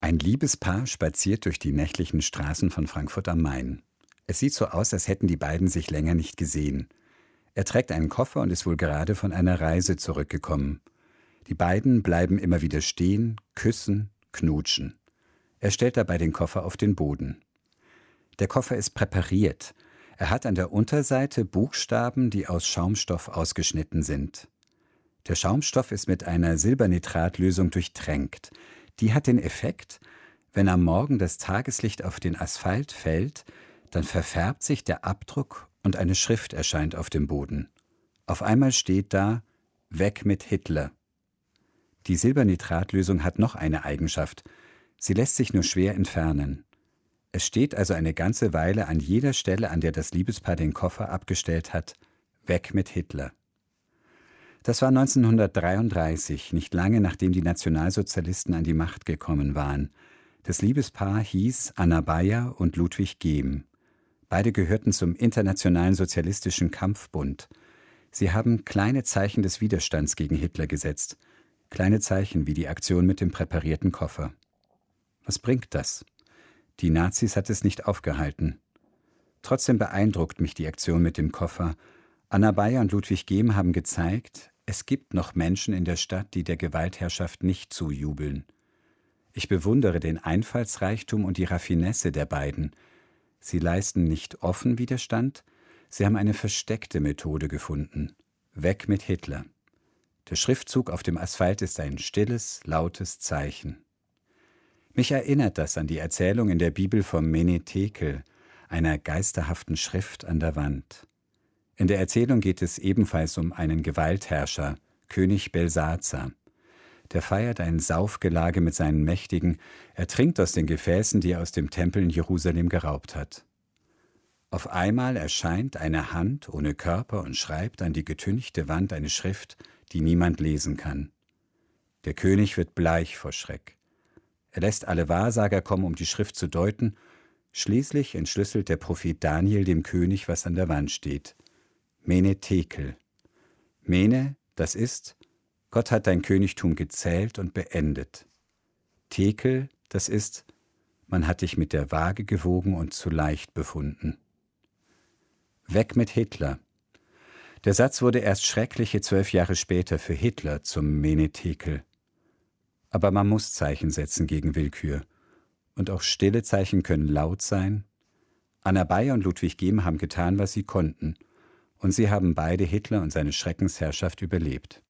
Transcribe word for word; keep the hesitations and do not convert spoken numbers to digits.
Ein Liebespaar spaziert durch die nächtlichen Straßen von Frankfurt am Main. Es sieht so aus, als hätten die beiden sich länger nicht gesehen. Er trägt einen Koffer und ist wohl gerade von einer Reise zurückgekommen. Die beiden bleiben immer wieder stehen, küssen, knutschen. Er stellt dabei den Koffer auf den Boden. Der Koffer ist präpariert. Er hat an der Unterseite Buchstaben, die aus Schaumstoff ausgeschnitten sind. Der Schaumstoff ist mit einer Silbernitratlösung durchtränkt. Die hat den Effekt, wenn am Morgen das Tageslicht auf den Asphalt fällt, dann verfärbt sich der Abdruck und eine Schrift erscheint auf dem Boden. Auf einmal steht da: Weg mit Hitler. Die Silbernitratlösung hat noch eine Eigenschaft. Sie lässt sich nur schwer entfernen. Es steht also eine ganze Weile an jeder Stelle, an der das Liebespaar den Koffer abgestellt hat: Weg mit Hitler. Das war neunzehnhundertdreiunddreißig, nicht lange nachdem die Nationalsozialisten an die Macht gekommen waren. Das Liebespaar hieß Anna Bayer und Ludwig Gehm. Beide gehörten zum Internationalen Sozialistischen Kampfbund. Sie haben kleine Zeichen des Widerstands gegen Hitler gesetzt. Kleine Zeichen wie die Aktion mit dem präparierten Koffer. Was bringt das? Die Nazis hat es nicht aufgehalten. Trotzdem beeindruckt mich die Aktion mit dem Koffer. Anna Bayer und Ludwig Gehm haben gezeigt, es gibt noch Menschen in der Stadt, die der Gewaltherrschaft nicht zujubeln. Ich bewundere den Einfallsreichtum und die Raffinesse der beiden. Sie leisten nicht offen Widerstand, sie haben eine versteckte Methode gefunden. Weg mit Hitler. Der Schriftzug auf dem Asphalt ist ein stilles, lautes Zeichen. Mich erinnert das an die Erzählung in der Bibel vom Menetekel, einer geisterhaften Schrift an der Wand. In der Erzählung geht es ebenfalls um einen Gewaltherrscher, König Belsazar. Der feiert ein Saufgelage mit seinen Mächtigen, er trinkt aus den Gefäßen, die er aus dem Tempel in Jerusalem geraubt hat. Auf einmal erscheint eine Hand ohne Körper und schreibt an die getünchte Wand eine Schrift, die niemand lesen kann. Der König wird bleich vor Schreck. Er lässt alle Wahrsager kommen, um die Schrift zu deuten. Schließlich entschlüsselt der Prophet Daniel dem König, was an der Wand steht. Menetekel. Mene, das ist: Gott hat dein Königtum gezählt und beendet. Tekel, das ist: Man hat dich mit der Waage gewogen und zu leicht befunden. Weg mit Hitler. Der Satz wurde erst schreckliche zwölf Jahre später für Hitler zum Menetekel. Aber man muss Zeichen setzen gegen Willkür. Und auch stille Zeichen können laut sein. Anna Bayer und Ludwig Gehm haben getan, was sie konnten. Und sie haben beide Hitler und seine Schreckensherrschaft überlebt.